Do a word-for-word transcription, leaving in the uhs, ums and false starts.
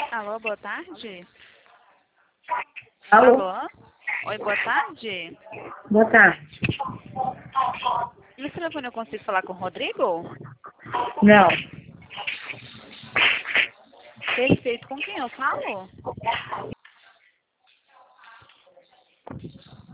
Alô, boa tarde. Alô? Alô? Oi, boa tarde. Boa tarde. Nesse telefone eu consigo falar com o Rodrigo? Não. Perfeito. Com quem eu falo?